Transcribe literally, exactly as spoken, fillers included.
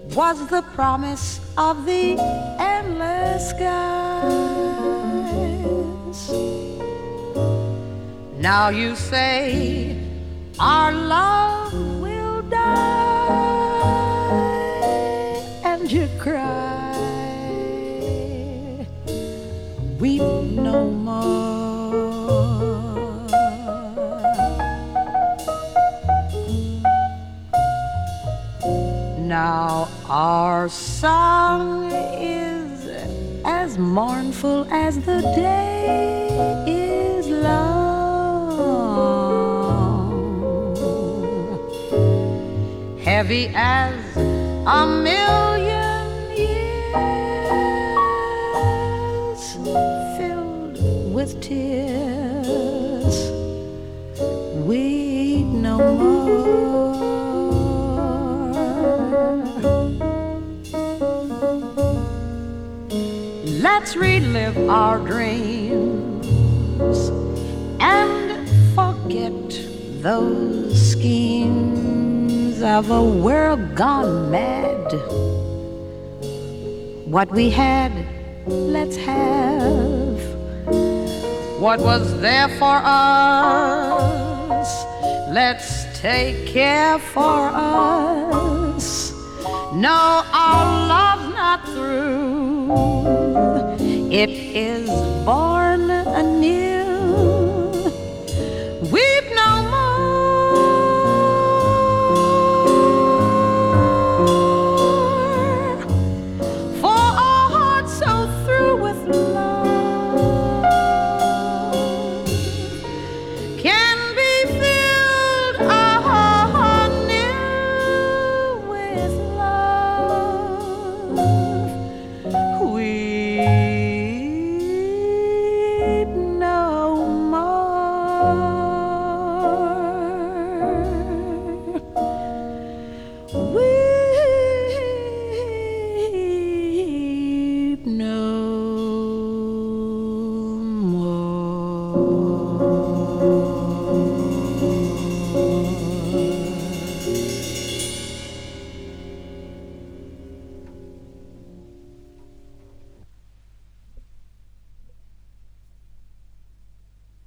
was the promise of the endless skies. Now you say our love will die, and you cry, weep no more. Now our song is as mournful as the day is long, heavy as a million years, filled with tears, weep no more. Let's relive our dreams and forget those schemes of a world gone mad. What we had, let's have. What was there for us, let's take care for us. No, our love's not through. It is born anew.